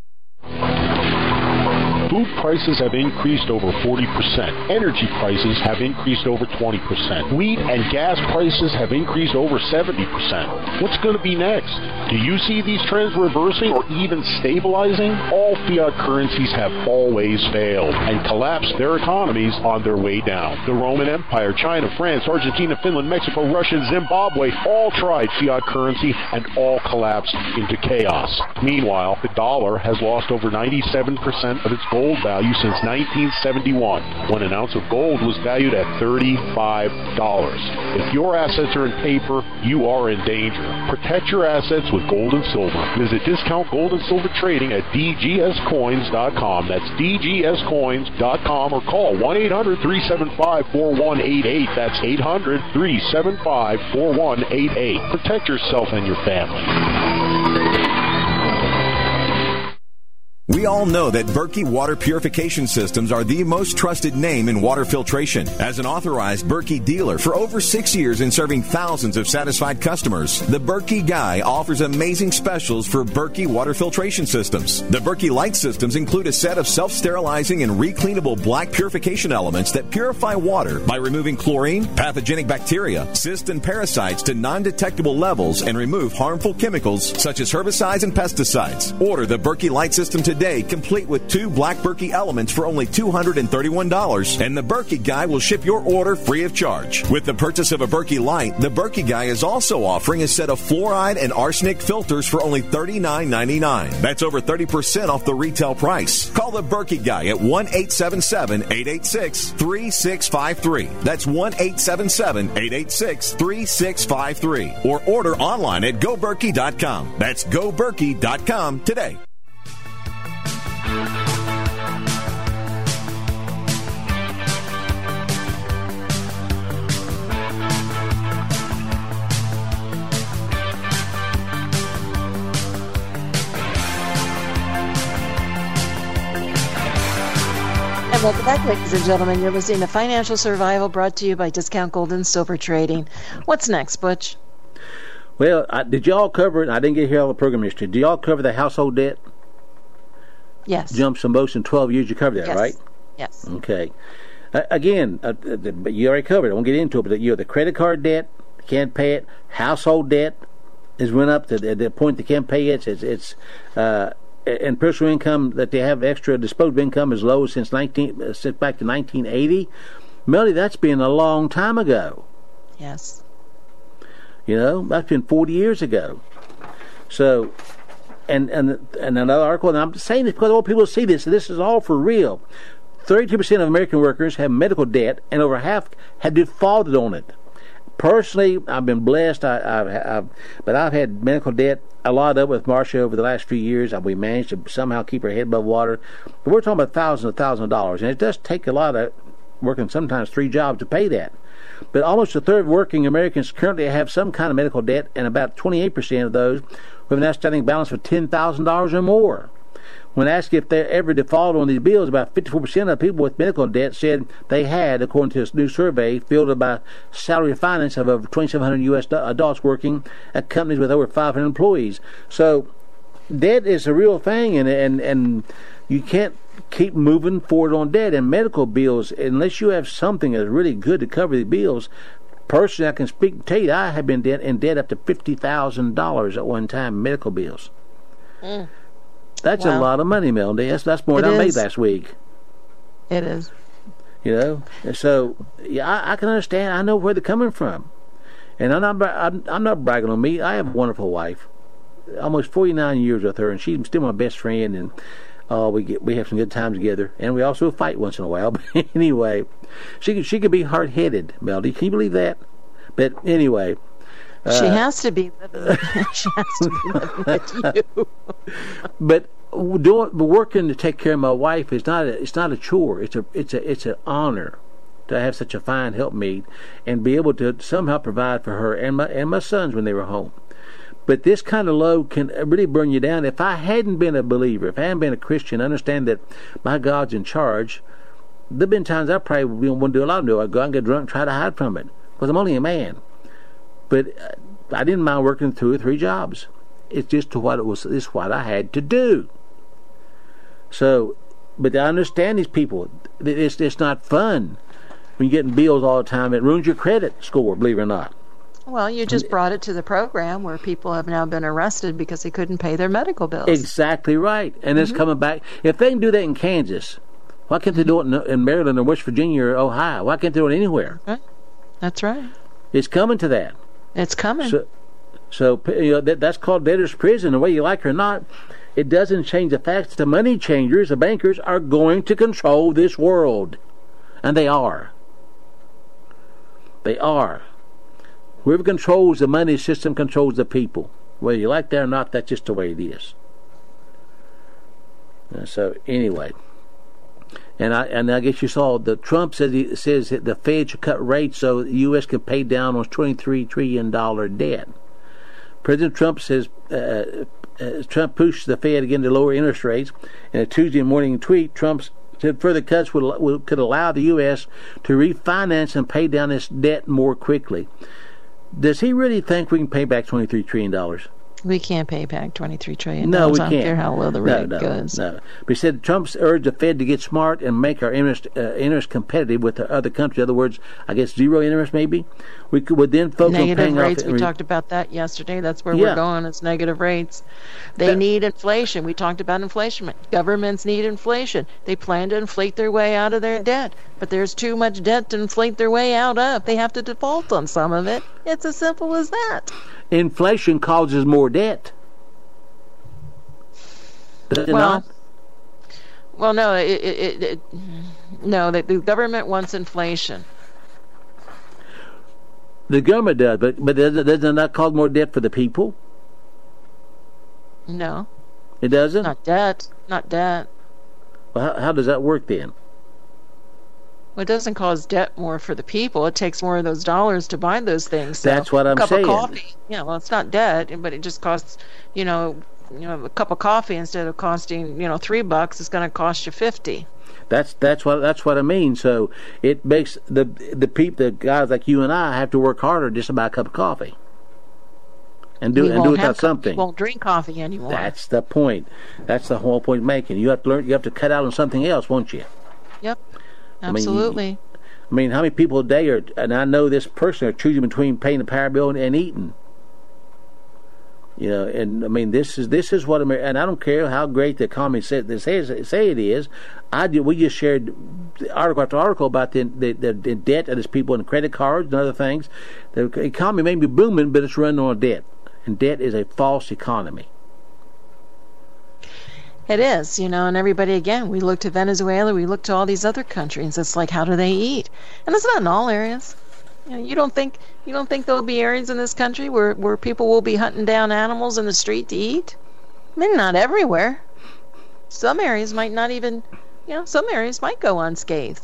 F: Food prices have increased over forty percent. Energy prices have increased over twenty percent. Wheat and gas prices have increased over seventy percent. What's going to be next? Do you see these trends reversing or even stabilizing? All fiat currencies have always failed and collapsed their economies on their way down. The Roman Empire, China, France, Argentina, Finland, Mexico, Russia, Zimbabwe all tried fiat currency and all collapsed into chaos. Meanwhile, the dollar has lost over ninety-seven percent of its gold value since nineteen seventy-one, when an ounce of gold was valued at thirty-five dollars. If your assets are in paper, you are in danger. Protect your assets with gold and silver. Visit Discount Gold and Silver Trading at d g s coins dot com. That's d g s coins dot com, or call one eight hundred three seven five four one eight eight. That's eight hundred three seven five four one eight eight. Protect yourself and your family.
G: We all know that Berkey Water Purification Systems are the most trusted name in water filtration. As an authorized Berkey dealer for over six years and serving thousands of satisfied customers, the Berkey Guy offers amazing specials for Berkey Water Filtration Systems. The Berkey Light Systems include a set of self-sterilizing and recleanable black purification elements that purify water by removing chlorine, pathogenic bacteria, cysts, and parasites to non-detectable levels and remove harmful chemicals such as herbicides and pesticides. Order the Berkey Light System today. Today, complete with two black Berkey elements for only two hundred thirty-one dollars, and the Berkey Guy will ship your order free of charge. With the purchase of a Berkey Light, the Berkey Guy is also offering a set of fluoride and arsenic filters for only thirty-nine ninety-nine. That's over thirty percent off the retail price. Call the Berkey Guy at one eight seven seven, eight eight six, three six five three. That's one eight seven seven, eight eight six, three six five three. Or order online at go berkey dot com. That's go berkey dot com today.
A: And welcome back, ladies and gentlemen. You're listening to Financial Survival, brought to you by Discount Gold and Silver Trading. What's next, Butch?
B: Well, I, did y'all cover it? I didn't get here all the program history. Did y'all cover the household debt?
A: Yes.
B: Jumps the most in twelve years. You covered that,
A: yes.
B: right?
A: Yes. Okay.
B: Uh, again, uh, the, you already covered it. I won't get into it, but you know, the credit card debt, can't pay it. Household debt has went up to the, the point they can't pay it. It's, it's uh, and personal income that they have extra disposable income is low since nineteen uh, since back to nineteen eighty. Melody, that's been a long time ago.
A: Yes.
B: You know, that's been forty years ago. So. And, and and another article, and I'm saying this because all people see this, so this is all for real. thirty-two percent of American workers have medical debt, and over half have defaulted on it. Personally, I've been blessed, I, I've, I've, but I've had medical debt, a lot of it with Marcia over the last few years. We managed to somehow keep our head above water. But we're talking about thousands and thousands of dollars, and it does take a lot of working sometimes three jobs to pay that. But almost a third of working Americans currently have some kind of medical debt, and about twenty-eight percent of those with an outstanding balance of ten thousand dollars or more. When asked if they ever default on these bills, about fifty-four percent of people with medical debt said they had, according to this new survey fielded by Salary Finance of over twenty-seven hundred U S adults working at companies with over five hundred employees. So debt is a real thing, and and, and you can't keep moving forward on debt. And medical bills, unless you have something that's really good to cover the bills. Personally, I can speak tell you, I have been debt, in debt up to fifty thousand dollars at one time in medical bills. Mm. That's wow. a lot of money, Melody. That's, that's more it than I made last week.
A: It is.
B: You know? And so, yeah, I, I can understand. I know where they're coming from. And I'm not, I'm, I'm not bragging on me. I have a wonderful wife. Almost forty-nine years with her, and she's still my best friend, and uh, we get we have some good times together. And we also fight once in a while. But anyway, she could, she could be hard-headed, Melody. Can you believe that? But anyway.
A: Uh, she has to be living she has to be living with you.
B: But doing working to take care of my wife is not a, it's not a chore. It's a it's a it's an honor to have such a fine helpmate and be able to somehow provide for her and my and my sons when they were home. But this kind of load can really burn you down. If I hadn't been a believer, if I hadn't been a Christian, understand that my God's in charge, there've been times I probably wouldn't do a lot of it. I'd go out and get drunk and try to hide from it because I'm only a man. But I didn't mind working two or three jobs. It's just to what it was. It's what I had to do. So, but I understand these people. It's it's not fun when you're getting bills all the time. It ruins your credit score, believe it or not.
A: Well, you just brought it to the program where people have now been arrested because they couldn't pay their medical bills.
B: Exactly right, and mm-hmm. it's coming back. If they can do that in Kansas, why can't they do it in, in Maryland or West Virginia or Ohio? Why can't they do it anywhere?
A: Right. That's right.
B: It's coming to that.
A: It's coming.
B: So, so you know, that, that's called debtor's prison. The way you like it or not, it doesn't change the fact that the money changers, the bankers, are going to control this world. And they are. They are. Whoever controls the money system controls the people. Whether you like that or not, that's just the way it is. And so, anyway. And I and I guess you saw that Trump says he says that the Fed should cut rates so the U S can pay down on twenty-three trillion dollars debt. President Trump says uh, uh, Trump pushed the Fed again to lower interest rates. In a Tuesday morning tweet, Trump said further cuts would, would, could allow the U S to refinance and pay down its debt more quickly. Does he really think we can pay back twenty-three trillion dollars?
A: We can't pay back twenty-three trillion
B: No,
A: dollars.
B: we
A: I
B: can't.
A: don't care how low the rate
B: no, no,
A: goes.
B: No. But he said Trump's urged the Fed to get smart and make our interest uh, interest competitive with the other countries. In other words, I guess zero interest maybe. We could would then focus
A: Negative
B: on paying
A: rates.
B: off.
A: We
B: re-
A: talked about that yesterday. That's where
B: Yeah.
A: we're going. It's negative rates. They
B: That-
A: need inflation. We talked about inflation. Governments need inflation. They plan to inflate their way out of their debt. But there's too much debt to inflate their way out of. They have to default on some of it. It's as simple as that.
B: Inflation causes more debt. Does it
A: Well,
B: not?
A: Well, no, it, it, it, it no. The, the government wants inflation.
B: The government does, but but does it, does it not cause more debt for the people?
A: No,
B: It doesn't.
A: not debt. Not debt.
B: Well, how, how does that work then?
A: Well, it doesn't cause debt more for the people. It takes more of those dollars to buy those things. So
B: That's what I'm
A: a cup
B: saying.
A: Of coffee. Yeah, well, it's not debt, but it just costs, you know, you know, a cup of coffee instead of costing, you know, three bucks, it's going to cost you fifty.
B: That's that's what that's what I mean. So it makes the the people, the guys like you and I, have to work harder just to buy a cup of coffee, and do
A: You
B: and do
A: won't
B: without
A: have co-
B: something.
A: You won't drink coffee anymore.
B: That's the point. That's the whole point making. You have to learn. You have to cut out on something else, won't you?
A: Yep,
B: mean, you-
A: absolutely.
B: I mean, how many people a day are, and I know this person, are choosing between paying the power bill and, and eating. You know, and I mean, this is this is what America, and I don't care how great the economy say, they say, say it is. I do, we just shared article after article about the, the, the, the debt of these people and credit cards and other things. The economy may be booming, but it's running on debt, and debt is a false economy.
A: It is, you know, and everybody, again, we look to Venezuela, we look to all these other countries. It's like, how do they eat? And it's not in all areas. You know, you don't think you don't think there'll be areas in this country where, where people will be hunting down animals in the street to eat? I mean, not everywhere. Some areas might not even, you know, some areas might go unscathed.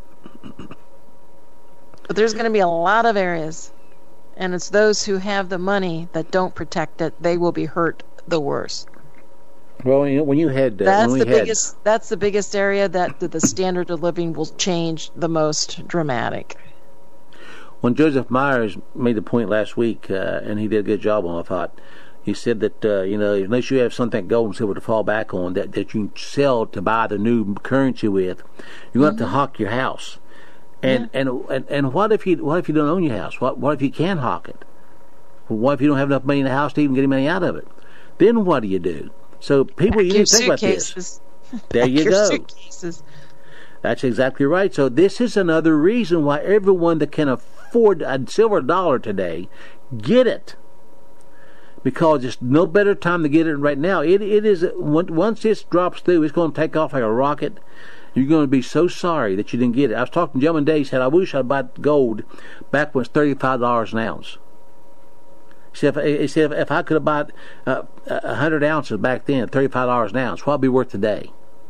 A: But there's going to be a lot of areas, and it's those who have the money that don't protect it. They will be hurt the worst.
B: Well, you know, when you had uh,
A: That's
B: when we
A: the
B: had,
A: biggest. That's the biggest area that the, the standard of living will change the most dramatic.
B: when Joseph Myers made the point last week, uh, and he did a good job on it, I thought. He said that, uh, you know, unless you have something gold and silver to fall back on, that, that you can sell to buy the new currency with, you're going to have to hawk your house. And, yeah. and and and what if you what if you don't own your house? What what if you can hawk it? What if you don't have enough money in the house to even get any money out of it? Then what do you do? So people,
A: Pack
B: you need to think about this. There
A: Pack
B: you
A: your
B: go.
A: Suitcases.
B: That's exactly right. So this is another reason why everyone that can afford a silver dollar today, get it. Because there's no better time to get it right now. It it is once this drops through, it's going to take off like a rocket. You're going to be so sorry that you didn't get it. I was talking to Gentleman Day. He said, "I wish I'd bought gold back when it's thirty-five dollars an ounce." He said, if, he said, if I could have bought uh, one hundred ounces back then, thirty-five dollars an ounce, what would it be worth today?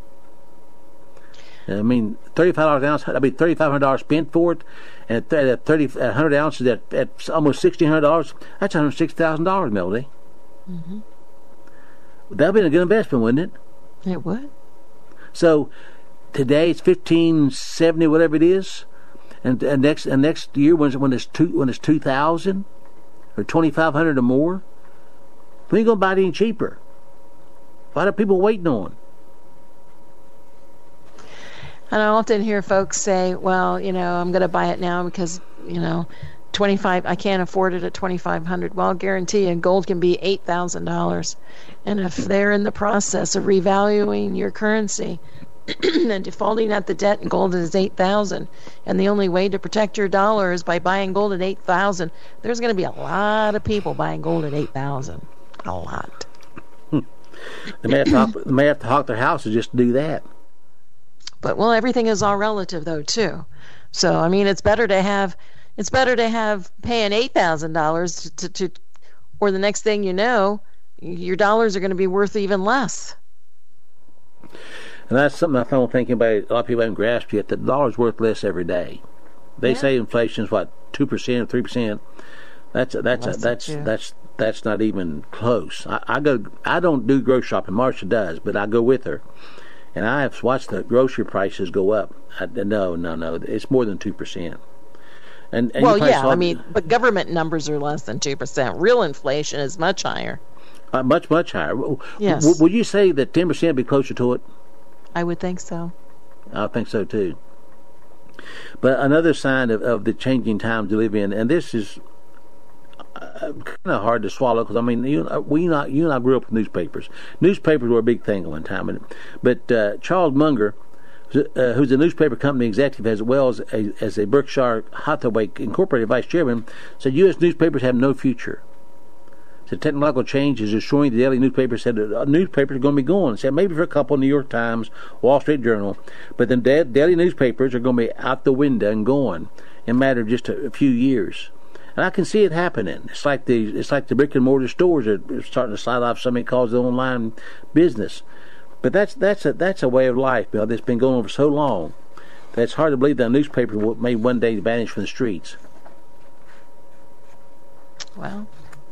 B: I mean, thirty-five dollars an ounce, that'd be thirty-five hundred dollars spent for it. And at thirty, at one hundred ounces at, at almost sixteen hundred dollars, that's one hundred six thousand dollars, Melody.
A: Mm-hmm.
B: That would be a good investment, wouldn't it?
A: It would.
B: So today it's fifteen seventy, whatever it is, and, and next and next year when it's, when it's two when it's two thousand or twenty five hundred or more, we ain't gonna buy it any cheaper. What are people waiting on?
A: And I often hear folks say, "Well, you know, I'm going to buy it now because you know, twenty-five. I can't afford it at twenty-five hundred." Well, I'll guarantee you, gold can be eight thousand dollars, and if they're in the process of revaluing your currency and defaulting at the debt, and gold is eight thousand, and the only way to protect your dollar is by buying gold at eight thousand. There's going to be a lot of people buying gold at eight thousand. A lot.
B: They may have to hawk, they may have to hawk their houses just to do that.
A: But well, everything is all relative, though, too. So I mean, it's better to have it's better to have paying eight thousand dollars to, to, or the next thing you know, your dollars are going to be worth even less.
B: And that's something I found thinking about. A lot of people haven't grasped yet. The dollar's worth less every day. They yeah. say inflation is what two percent or three percent. That's a, that's a, that's
A: two.
B: that's that's not even close. I, I go. I don't do grocery shopping. Marcia does, but I go with her, and I have watched the grocery prices go up. I, no, no, no. It's more than two percent. And, and
A: well,
B: you probably
A: yeah.
B: saw-
A: I mean, but government numbers are less than two percent. Real inflation is much higher.
B: uh, much, much higher. W-
A: Yes.
B: w- would you say that ten percent would be closer to it?
A: I would think so.
B: I think so too. But another sign of, of the changing times we live in, and this is uh, kind of hard to swallow because I mean, you, uh, we not you and I grew up with newspapers. Newspapers were a big thing at one time, and, but uh, Charles Munger, uh, who's a newspaper company executive as well as a, as a Berkshire Hathaway Incorporated vice chairman, said U S newspapers have no future. The technological change is destroying the daily newspaper. Said that newspapers are going to be gone. Said maybe for a couple, New York Times, Wall Street Journal, but then da- daily newspapers are going to be out the window and gone in a matter of just a, a few years. And I can see it happening. It's like the it's like the brick and mortar stores are starting to slide off something called the online business. But that's that's a that's a way of life, Bill. That's been going on for so long that it's hard to believe that a newspaper will- may one day vanish from the streets.
A: Well,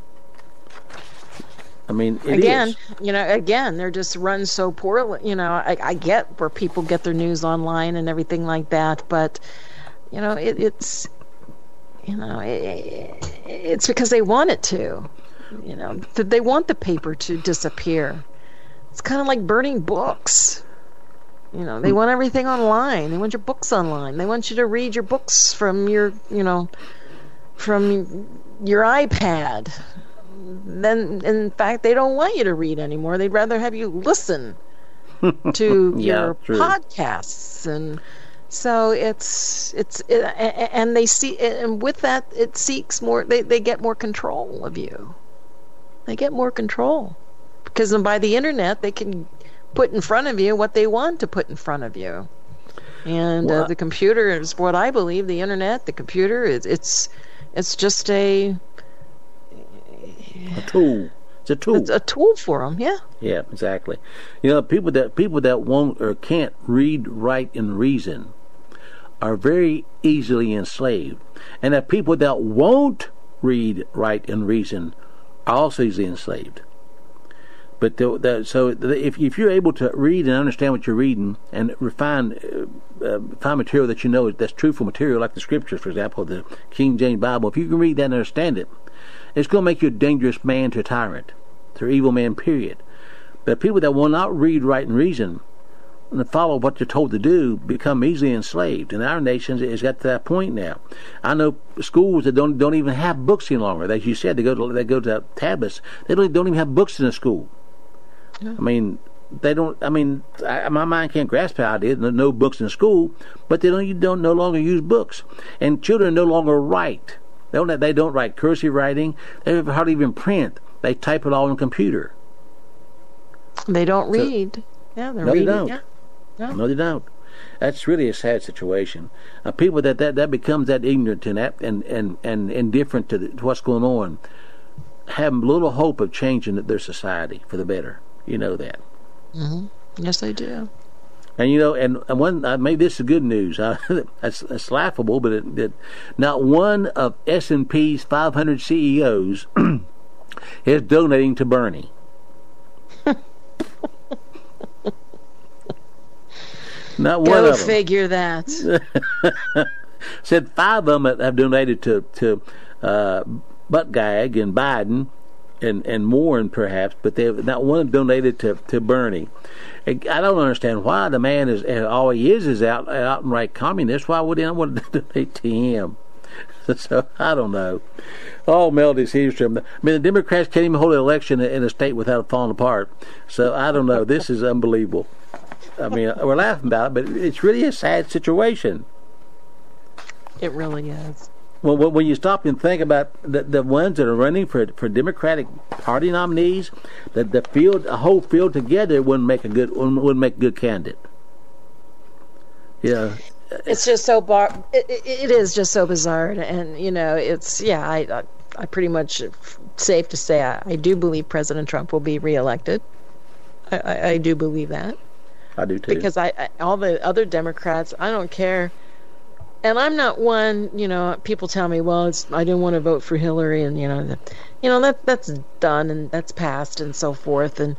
B: I mean, it
A: again,
B: is.
A: you know, again, they're just run so poorly. You know, I, I get where people get their news online and everything like that, but you know, it, it's, you know, it, it's because they want it to. You know, th- they want the paper to disappear. It's kind of like burning books. You know, they want everything online. They want your books online. They want you to read your books from your, you know, from your iPad. Then, in fact, they don't want you to read anymore. They'd rather have you listen to
B: Yeah,
A: your
B: true.
A: podcasts, and so it's it's it, and they see, and with that, it seeks more. They they get more control of you. They get more control because by the internet, they can put in front of you what they want to put in front of you. And
B: Well,
A: uh, the computer is what I believe. The internet, the computer, is it's it's just a
B: A tool. It's a tool.
A: it's a tool for them. Yeah.
B: Yeah, exactly. You know, people that people that won't or can't read, write, and reason are very easily enslaved, and that people that won't read, write, and reason are also easily enslaved. But the, the, so the, if if you're able to read and understand what you're reading and refine uh, uh, find material that you know that's truthful material, like the scriptures, for example, the King James Bible, if you can read that and understand it, it's going to make you a dangerous man to a tyrant, to an evil man, period. But people that will not read, write, and reason and follow what they're told to do become easily enslaved. And our nation has got to that point now. I know schools that don't don't even have books any longer. As you said, they go to they go to tablets. They don't don't even have books in the school. I mean, they don't. I mean, I, my mind can't grasp how it is. No, no books in school, but they don't. You don't no longer use books, and children no longer write. They don't. They don't write cursive writing. They hardly even print. They type it all on a computer.
A: They don't
B: So-
A: read. Yeah, they're
B: No, they
A: reading.
B: don't.
A: Yeah. No.
B: No, they don't. That's really a sad situation. Uh, people that, that that becomes that ignorant and that, and, and, and indifferent to, the, to what's going on have little hope of changing their society for the better. You know that.
A: Yes, they do.
B: And you know, and, and one uh, maybe this is good news. Uh, that's, that's laughable, but it, it, not one of S and P's five hundred C E Os is donating to Bernie. Not one
A: Go
B: of them.
A: figure that.
B: Said five of them have donated to to uh, Buttigieg and Biden and and Warren perhaps, but they have not one of them donated to, to Bernie. I don't understand why the man is all he is is out outright communist. Why would anyone want to donate to him? So I don't know. All Melody's history. I mean, the Democrats can't even hold an election in a state without falling apart. So I don't know. This is unbelievable. I mean, we're laughing about it, but it's really a sad situation.
A: It really is.
B: Well, when you stop and think about the, the ones that are running for for Democratic Party nominees, that the field, a whole field together, wouldn't make a good wouldn't make a good candidate. Yeah,
A: It's just so bar. It, it, it is just so bizarre, and you know, it's yeah. I I, I pretty much safe to say I, I do believe President Trump will be reelected. I, I, I do believe that.
B: I do too.
A: Because I, I all the other Democrats, I don't care and I'm not one, you know, people tell me, well, it's I didn't want to vote for Hillary, and you know, that, you know that that's done and that's passed and so forth, and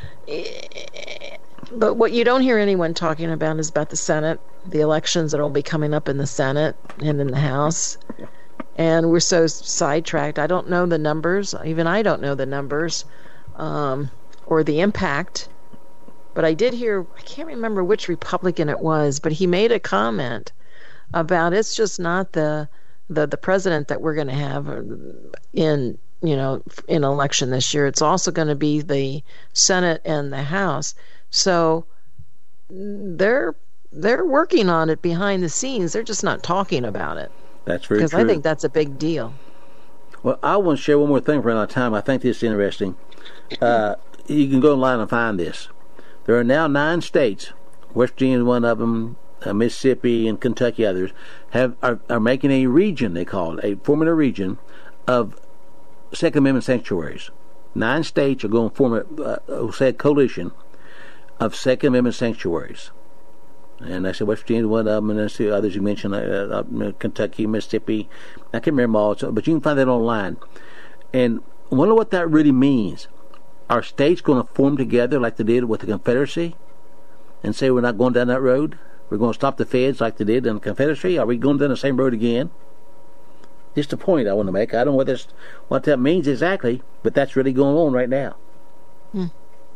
A: but what you don't hear anyone talking about is about the Senate, the elections that will be coming up in the Senate and in the House, and we're so sidetracked. I don't know the numbers, even I don't know the numbers, um, or the impact. But I did hear, I can't remember which Republican it was, but he made a comment about it's just not the the, the president that we're going to have in, you know, in election this year. It's also going to be the Senate and the House. So they're they're working on it behind the scenes. They're just not talking about it.
B: That's very true.
A: Because I think that's a big deal.
B: Well, I want to share one more thing for another time. I think this is interesting. Uh, you can go online and find this. There are now nine states, West Virginia is one of them, uh, Mississippi and Kentucky, others, have are, are making a region, they call it, a forming a region of Second Amendment sanctuaries. Nine states are going to form a, uh, say a coalition of Second Amendment sanctuaries. And I said West Virginia is one of them, and there's the others you mentioned, uh, uh, Kentucky, Mississippi. I can't remember all, but you can find that online. And I wonder what that really means. Are states going to form together like they did with the Confederacy and say we're not going down that road? We're going to stop the feds like they did in the Confederacy? Are we going down the same road again? Just a point I want to make. I don't know what, this, what that means exactly, but that's really going on right now. Hmm.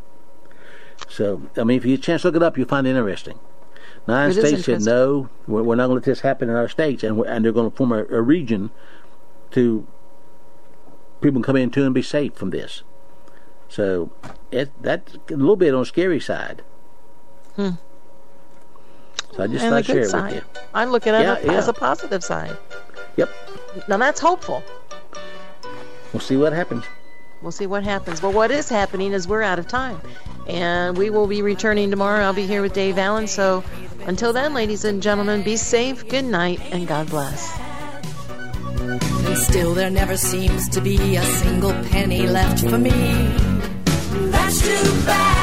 B: So, I mean, if you get a chance to look it up, you'll find it interesting. Nine
A: it
B: states said, no, we're, we're not going to let this happen in our states, and, and they're going to form a, a region to people come into and be safe from this. So it, that's a little bit on the scary side. Hmm. So I just
A: and
B: thought I'd share it
A: side.
B: with you.
A: I'm looking at
B: yeah,
A: it
B: yeah.
A: as a positive side.
B: Yep.
A: Now that's hopeful.
B: We'll see what happens.
A: We'll see what happens. But what is happening is we're out of time. And we will be returning tomorrow. I'll be here with Dave Allen. So until then, ladies and gentlemen, be safe, good night, and God bless.
H: And still there never seems to be a single penny left for me. That's too bad.